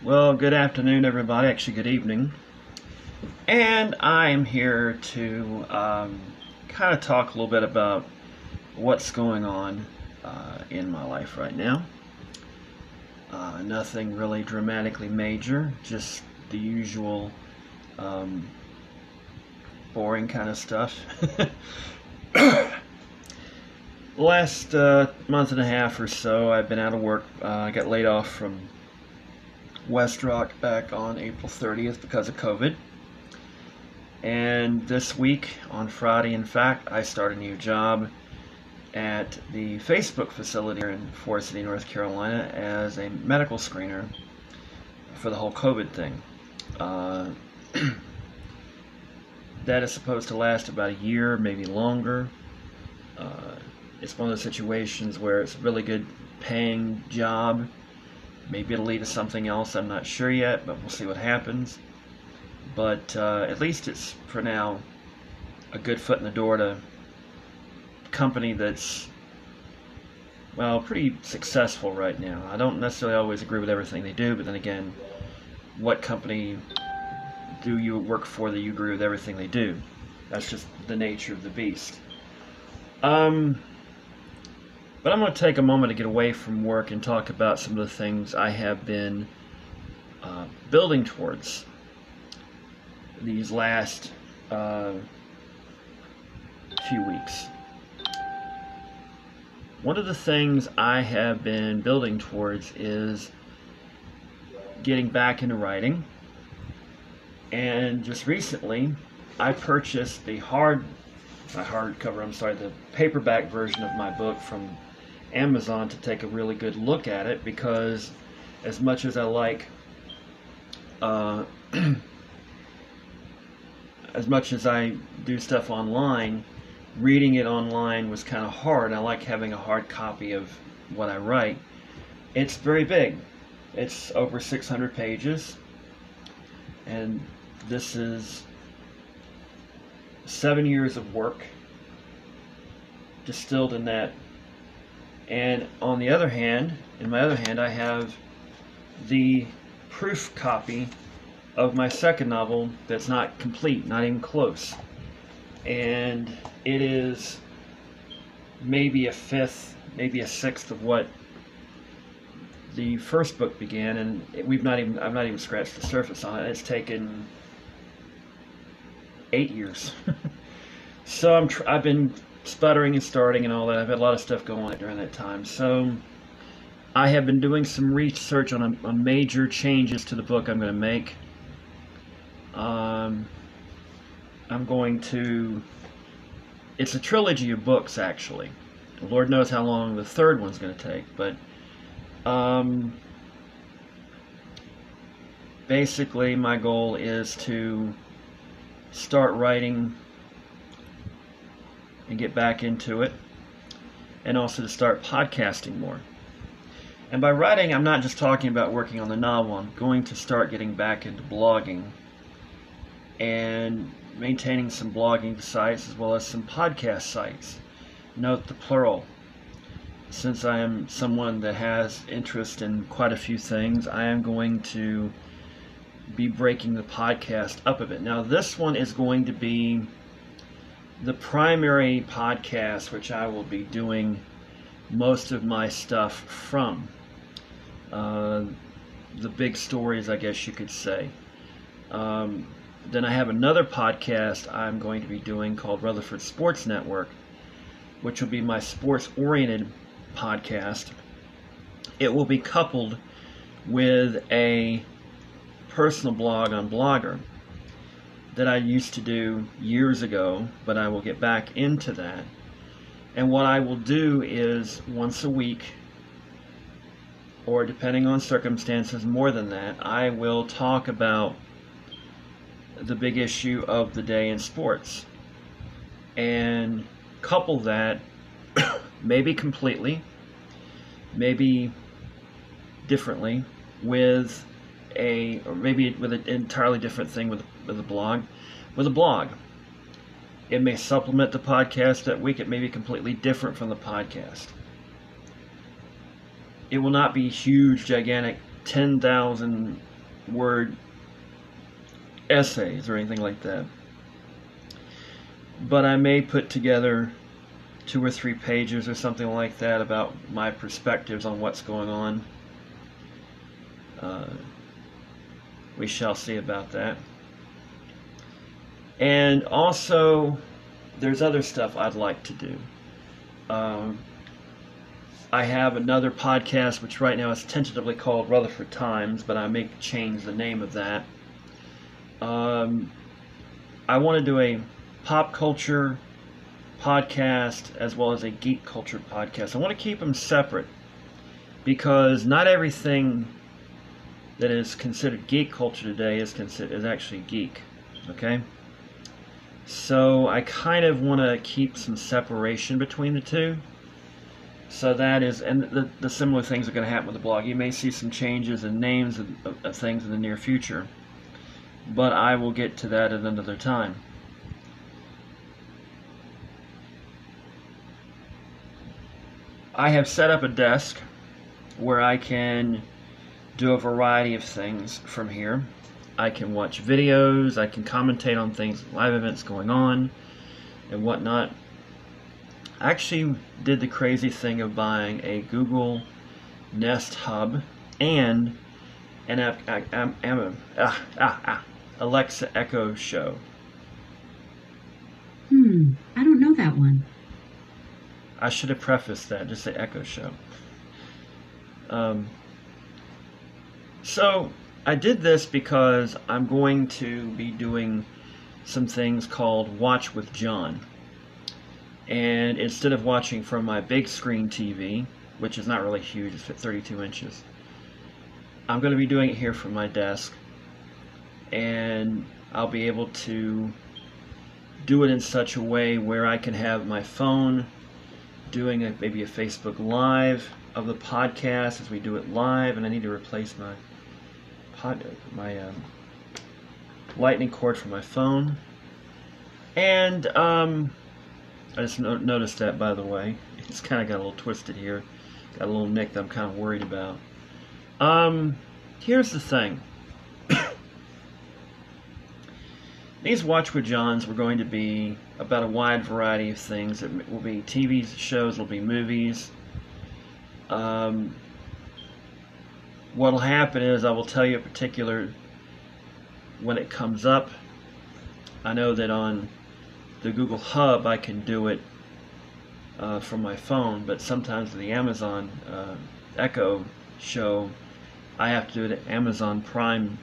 Well, good afternoon, everybody. Actually, good evening. And I am here to kind of talk a little bit about what's going on in my life right now. Nothing really dramatically major, just the usual boring kind of stuff. Last month and a half or so, I've been out of work. I got laid off from WestRock back on April 30th because of COVID. And this week, on Friday, in fact, I start a new job at the Facebook facility here in Forest City, North Carolina, as a medical screener for the whole COVID thing. That is supposed to last about a year, maybe longer. It's one of those situations where it's a really good paying job. Maybe it'll lead to something else, I'm not sure yet, but we'll see what happens. But at least it's, for now, a good foot in the door to a company that's, well, pretty successful right now. I don't necessarily always agree with everything they do, but then again, what company do you work for that you agree with everything they do? That's just the nature of the beast. But I'm going to take a moment to get away from work and talk about some of the things I have been building towards these last few weeks. One of the things I have been building towards is getting back into writing. And just recently, I purchased the paperback version of my book from Amazon to take a really good look at it, because as much as I like as much as I do stuff online, reading it online was kind of hard. I like having a hard copy of what I write. It's very big. It's over 600 pages, and this is 7 years of work distilled in that. And on the other hand, in my other hand, I have the proof copy of my second novel that's not complete, not even close. And it is maybe a fifth, maybe a sixth of what the first book began, and I've not even scratched the surface on it. It's taken 8 years. So I've been sputtering and starting and all that. I've had a lot of stuff going on during that time. So I have been doing some research on major changes to the book I'm going to make. It's a trilogy of books, actually. Lord knows how long the third one's going to take, but basically my goal is to start writing and get back into it, and also to start podcasting more. And by writing, I'm not just talking about working on the novel. I'm going to start getting back into blogging and maintaining some blogging sites as well as some podcast sites. Note the plural. Since I am someone that has interest in quite a few things, I am going to be breaking the podcast up a bit. Now, this one is going to be the primary podcast, which I will be doing most of my stuff from. The big stories, I guess you could say. Then I have another podcast I'm going to be doing called Rutherford Sports Network, which will be my sports-oriented podcast. It will be coupled with a personal blog on Blogger that I used to do years ago, but I will get back into that. And what I will do is once a week, or depending on circumstances, more than that, I will talk about the big issue of the day in sports, and couple that maybe completely, maybe differently, with maybe with an entirely different thing with a blog. With a blog, it may supplement the podcast that week. It may be completely different from the podcast. It will not be huge, gigantic 10,000 word essays or anything like that. But I may put together 2 or 3 pages or something like that about my perspectives on what's going on. We shall see about that. And also, there's other stuff I'd like to do. I have another podcast, which right now is tentatively called Rutherford Times, but I may change the name of that. I want to do a pop culture podcast as well as a geek culture podcast. I want to keep them separate because not everything that is considered geek culture today is actually geek. Okay? So I kind of want to keep some separation between the two. So that is, and the similar things are going to happen with the blog. You may see some changes in names of things in the near future, but I will get to that at another time. I have set up a desk where I can do a variety of things from here. I can watch videos, I can commentate on things, live events going on, and whatnot. I actually did the crazy thing of buying a Google Nest Hub and an Alexa Echo Show. I don't know that one. I should have prefaced that, just say Echo Show. So I did this because I'm going to be doing some things called Watch with John. And instead of watching from my big screen TV, which is not really huge, it's at 32 inches, I'm going to be doing it here from my desk. And I'll be able to do it in such a way where I can have my phone doing maybe a Facebook Live of the podcast as we do it live, and I need to replace my lightning cord for my phone. And I just noticed that, by the way. It's kind of got a little twisted here. Got a little nick that I'm kind of worried about. Here's the thing. These Watch with Johns were going to be about a wide variety of things. It will be TV shows, will be movies. What'll happen is I will tell you a particular when it comes up. I know that on the Google Hub I can do it from my phone, but sometimes with the Amazon Echo Show I have to do it at Amazon Prime,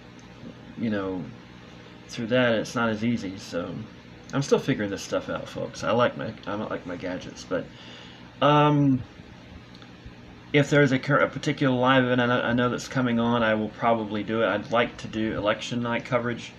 through that. It's not as easy, so I'm still figuring this stuff out, folks. I like my gadgets, but if there's a particular live event I know that's coming on, I will probably do it. I'd like to do election night coverage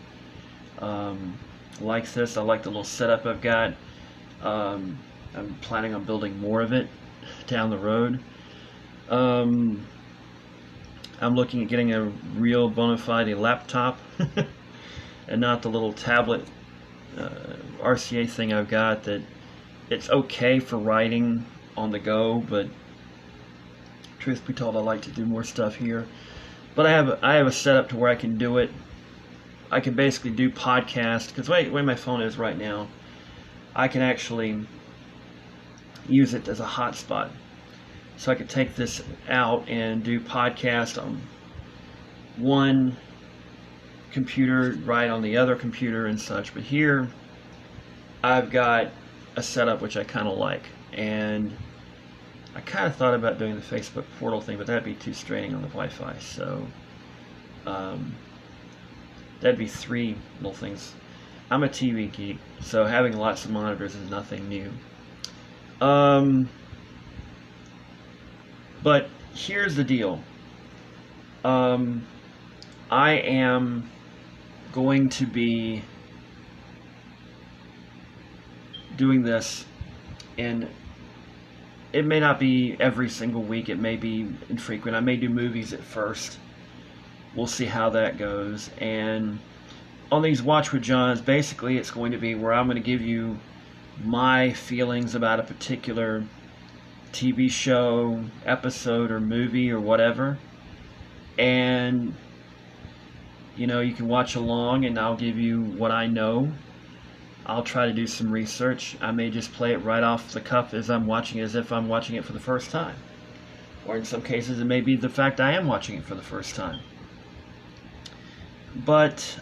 like this. I like the little setup I've got. I'm planning on building more of it down the road. I'm looking at getting a real bona fide laptop and not the little tablet RCA thing I've got. That it's okay for writing on the go, but truth be told, I like to do more stuff here. But I have a setup to where I can do it. I can basically do podcasts, because the way my phone is right now, I can actually use it as a hotspot. So I could take this out and do podcast on one computer, right on the other computer and such. But here, I've got a setup which I kind of like. And I kind of thought about doing the Facebook portal thing, but that'd be too straining on the Wi-Fi. So that'd be 3 little things. I'm a TV geek, so having lots of monitors is nothing new. But here's the deal. I am going to be doing this in, it may not be every single week, it may be infrequent. I may do movies at first. We'll see how that goes. And on these Watch with Johns, basically it's going to be where I'm going to give you my feelings about a particular TV show, episode, or movie, or whatever. And You can watch along and I'll give you what I know. I'll try to do some research. I may just play it right off the cuff as I'm watching it, as if I'm watching it for the first time. Or in some cases, it may be the fact I am watching it for the first time. But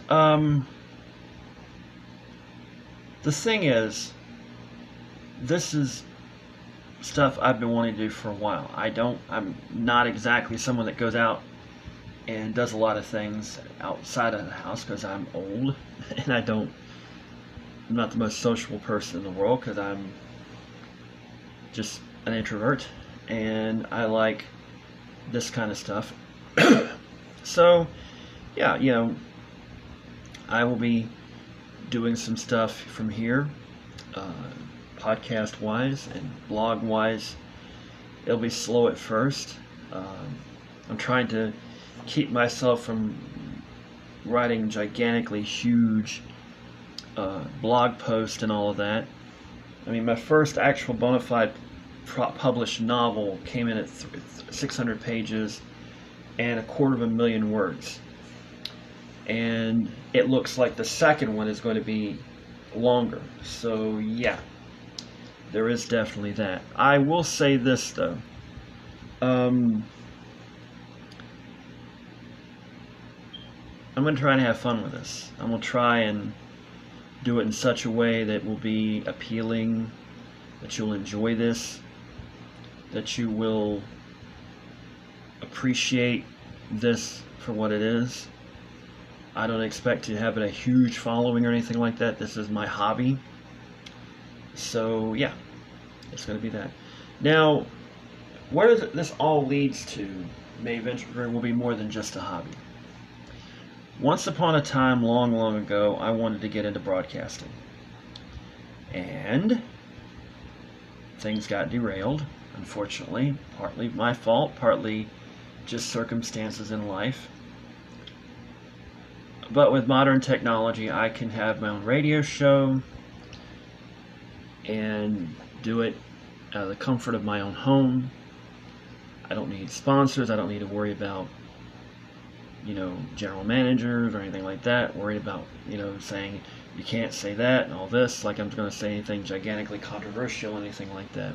the thing is, this is stuff I've been wanting to do for a while. I'm not exactly someone that goes out and does a lot of things outside of the house because I'm old and I'm not the most sociable person in the world because I'm just an introvert and I like this kind of stuff. So, yeah, I will be doing some stuff from here, podcast-wise and blog-wise. It'll be slow at first. I'm trying to keep myself from writing gigantically huge blog posts and all of that. I mean, my first actual bona fide published novel came in at 600 pages and 250,000 words. And it looks like the second one is going to be longer. So, yeah, there is definitely that. I will say this, though. I'm going to try and have fun with this. I'm going to try and do it in such a way that will be appealing, that you'll enjoy this, that you will appreciate this for what it is. I don't expect to have a huge following or anything like that. This is my hobby. So, yeah, it's going to be that. Now, where this all leads to may eventually will be more than just a hobby. Once upon a time, long, long ago, I wanted to get into broadcasting. And things got derailed, unfortunately. Partly my fault, partly just circumstances in life. But with modern technology, I can have my own radio show and do it out of the comfort of my own home. I don't need sponsors. I don't need to worry about, general managers or anything like that. Worried about, saying you can't say that and all this. Like I'm going to say anything gigantically controversial, anything like that.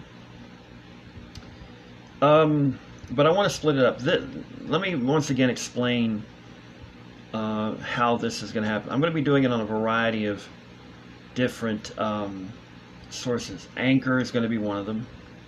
But I want to split it up. Let me once again explain how this is going to happen. I'm going to be doing it on a variety of different sources. Anchor is going to be one of them.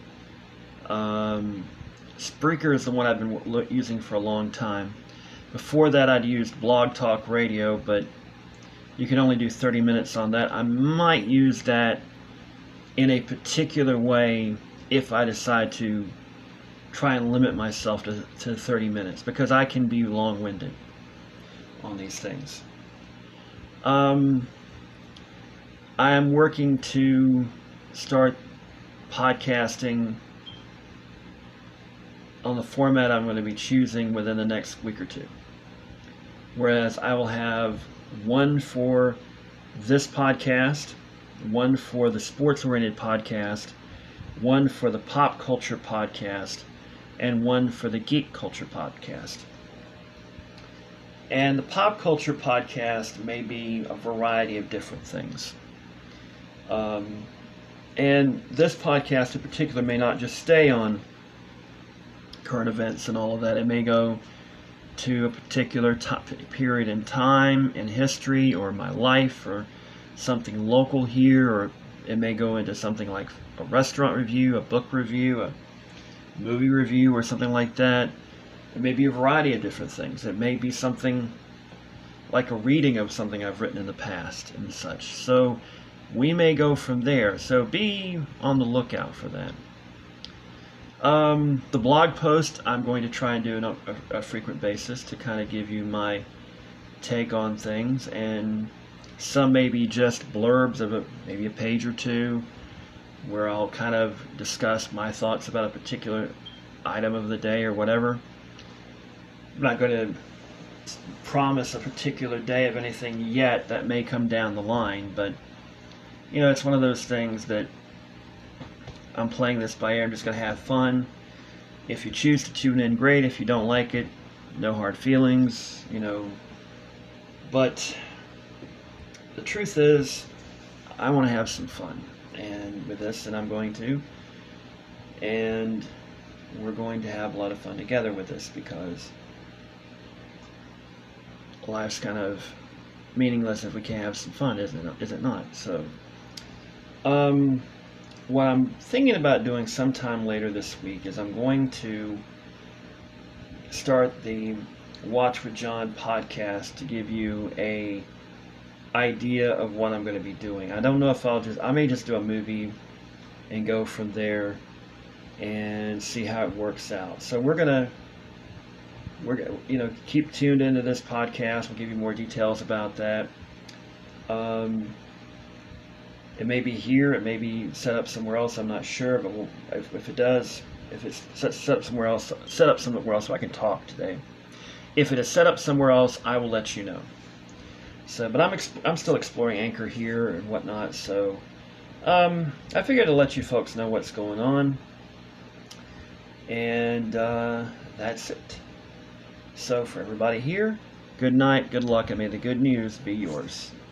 Spreaker is the one I've been using for a long time. Before that, I'd used Blog Talk Radio, but you can only do 30 minutes on that. I might use that in a particular way if I decide to try and limit myself to 30 minutes, because I can be long-winded on these things. I am working to start podcasting on the format I'm going to be choosing within the next week or two. Whereas I will have one for this podcast, one for the sports-oriented podcast, one for the pop culture podcast, and one for the geek culture podcast. And the pop culture podcast may be a variety of different things. And this podcast in particular may not just stay on current events and all of that. It may go to a particular period in time, in history, or my life, or something local here, or it may go into something like a restaurant review, a book review, a movie review, or something like that. It may be a variety of different things. It may be something like a reading of something I've written in the past and such. So we may go from there. So be on the lookout for that. The blog post I'm going to try and do on a frequent basis to kind of give you my take on things, and some may be just blurbs of maybe a page or two where I'll kind of discuss my thoughts about a particular item of the day or whatever. I'm not going to promise a particular day of anything yet. That may come down the line, but it's one of those things that I'm playing this by ear. I'm just going to have fun. If you choose to tune in, great. If you don't like it, no hard feelings. But the truth is, I want to have some fun and with this, and I'm going to. And we're going to have a lot of fun together with this because life's kind of meaningless if we can't have some fun, is it not? So, what I'm thinking about doing sometime later this week is I'm going to start the Watch with John podcast to give you a idea of what I'm going to be doing. I don't know if I may just do a movie and go from there and see how it works out. So we're gonna keep tuned into this podcast. We'll give you more details about that. It may be here, it may be set up somewhere else. I'm not sure, but if it's set up somewhere else so I can talk today. If it is set up somewhere else, I will let you know. So, but I'm still exploring Anchor here and whatnot. So, I figured to let you folks know what's going on. And that's it. So for everybody here, good night, good luck, and may the good news be yours.